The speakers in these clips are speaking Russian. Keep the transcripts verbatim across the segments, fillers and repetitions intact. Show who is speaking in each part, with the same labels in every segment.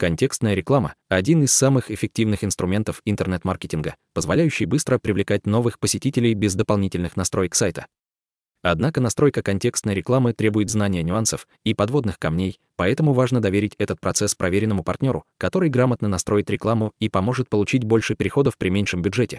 Speaker 1: Контекстная реклама – один из самых эффективных инструментов интернет-маркетинга, позволяющий быстро привлекать новых посетителей без дополнительных настроек сайта. Однако настройка контекстной рекламы требует знания нюансов и подводных камней, поэтому важно доверить этот процесс проверенному партнеру, который грамотно настроит рекламу и поможет получить больше переходов при меньшем бюджете.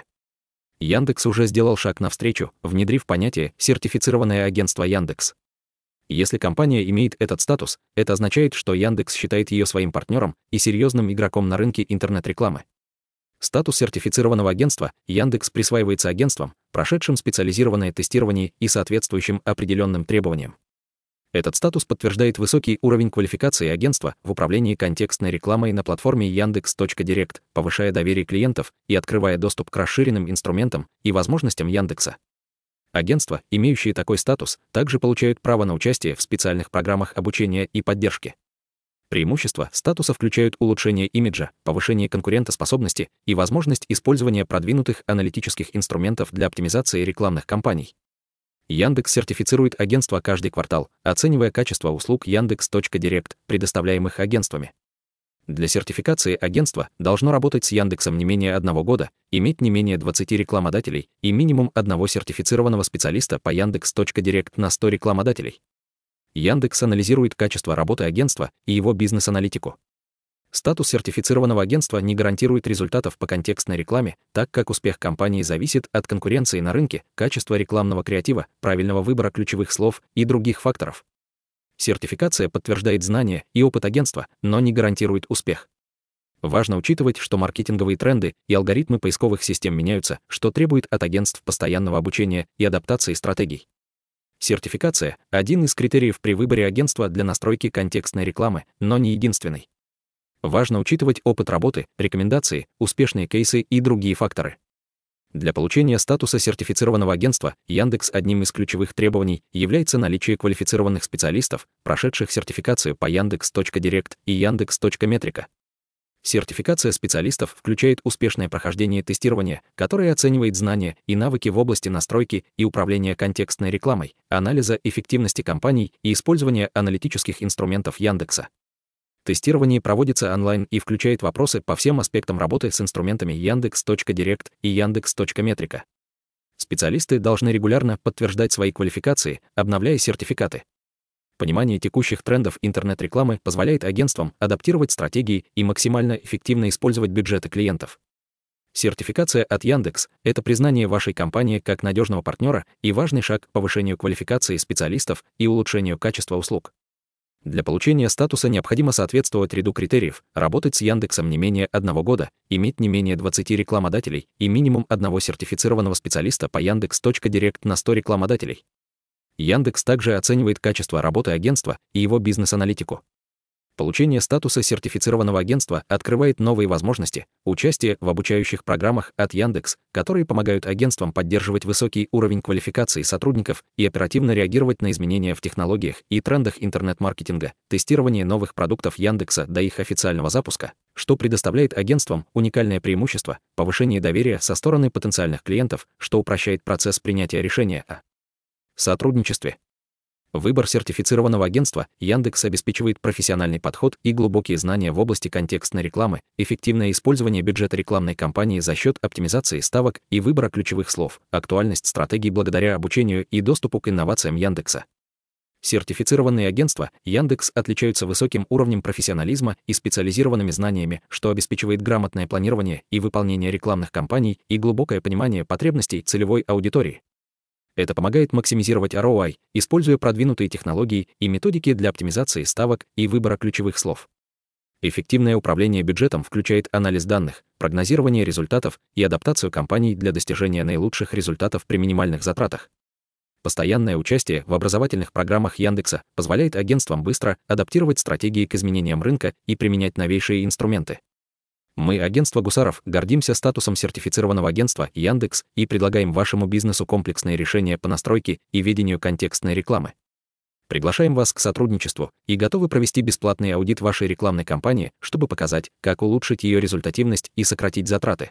Speaker 1: Яндекс уже сделал шаг навстречу, внедрив понятие «сертифицированное агентство Яндекс». Если компания имеет этот статус, это означает, что Яндекс считает ее своим партнером и серьезным игроком на рынке интернет-рекламы. Статус сертифицированного агентства Яндекс присваивается агентствам, прошедшим специализированное тестирование и соответствующим определенным требованиям. Этот статус подтверждает высокий уровень квалификации агентства в управлении контекстной рекламой на платформе Яндекс.Директ, повышая доверие клиентов и открывая доступ к расширенным инструментам и возможностям Яндекса. Агентства, имеющие такой статус, также получают право на участие в специальных программах обучения и поддержки. Преимущества статуса включают улучшение имиджа, повышение конкурентоспособности и возможность использования продвинутых аналитических инструментов для оптимизации рекламных кампаний. Яндекс сертифицирует агентства каждый квартал, оценивая качество услуг Яндекс.Директ, предоставляемых агентствами. Для сертификации агентство должно работать с Яндексом не менее одного года, иметь не менее двадцати рекламодателей и минимум одного сертифицированного специалиста по Яндекс.Директ на сто рекламодателей. Яндекс анализирует качество работы агентства и его бизнес-аналитику. Статус сертифицированного агентства не гарантирует результатов по контекстной рекламе, так как успех компании зависит от конкуренции на рынке, качества рекламного креатива, правильного выбора ключевых слов и других факторов. Сертификация подтверждает знания и опыт агентства, но не гарантирует успех. Важно учитывать, что маркетинговые тренды и алгоритмы поисковых систем меняются, что требует от агентств постоянного обучения и адаптации стратегий. Сертификация – один из критериев при выборе агентства для настройки контекстной рекламы, но не единственный. Важно учитывать опыт работы, рекомендации, успешные кейсы и другие факторы. Для получения статуса сертифицированного агентства Яндекс одним из ключевых требований является наличие квалифицированных специалистов, прошедших сертификацию по Яндекс.Директ и Яндекс.Метрика. Сертификация специалистов включает успешное прохождение тестирования, которое оценивает знания и навыки в области настройки и управления контекстной рекламой, анализа эффективности кампаний и использования аналитических инструментов Яндекса. Тестирование проводится онлайн и включает вопросы по всем аспектам работы с инструментами Яндекс.Директ и Яндекс.Метрика. Специалисты должны регулярно подтверждать свои квалификации, обновляя сертификаты. Понимание текущих трендов интернет-рекламы позволяет агентствам адаптировать стратегии и максимально эффективно использовать бюджеты клиентов. Сертификация от Яндекс – это признание вашей компании как надежного партнера и важный шаг к повышению квалификации специалистов и улучшению качества услуг. Для получения статуса необходимо соответствовать ряду критериев, работать с Яндексом не менее одного года, иметь не менее двадцати рекламодателей и минимум одного сертифицированного специалиста по Яндекс.Директ на сто рекламодателей. Яндекс также оценивает качество работы агентства и его бизнес-аналитику. Получение статуса сертифицированного агентства открывает новые возможности, участие в обучающих программах от Яндекс, которые помогают агентствам поддерживать высокий уровень квалификации сотрудников и оперативно реагировать на изменения в технологиях и трендах интернет-маркетинга, тестирование новых продуктов Яндекса до их официального запуска, что предоставляет агентствам уникальное преимущество, повышение доверия со стороны потенциальных клиентов, что упрощает процесс принятия решения о сотрудничестве. Выбор сертифицированного агентства Яндекс обеспечивает профессиональный подход и глубокие знания в области контекстной рекламы, эффективное использование бюджета рекламной кампании за счет оптимизации ставок и выбора ключевых слов, актуальность стратегий благодаря обучению и доступу к инновациям Яндекса. Сертифицированные агентства Яндекс отличаются высоким уровнем профессионализма и специализированными знаниями, что обеспечивает грамотное планирование и выполнение рекламных кампаний и глубокое понимание потребностей целевой аудитории. Это помогает максимизировать ар о ай, используя продвинутые технологии и методики для оптимизации ставок и выбора ключевых слов. Эффективное управление бюджетом включает анализ данных, прогнозирование результатов и адаптацию кампаний для достижения наилучших результатов при минимальных затратах. Постоянное участие в образовательных программах Яндекса позволяет агентствам быстро адаптировать стратегии к изменениям рынка и применять новейшие инструменты. Мы, агентство Гусаров, гордимся статусом сертифицированного агентства Яндекс и предлагаем вашему бизнесу комплексные решения по настройке и ведению контекстной рекламы. Приглашаем вас к сотрудничеству и готовы провести бесплатный аудит вашей рекламной кампании, чтобы показать, как улучшить ее результативность и сократить затраты.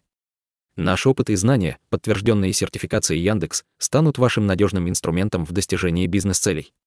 Speaker 1: Наш опыт и знания, подтвержденные сертификацией Яндекс, станут вашим надежным инструментом в достижении бизнес-целей.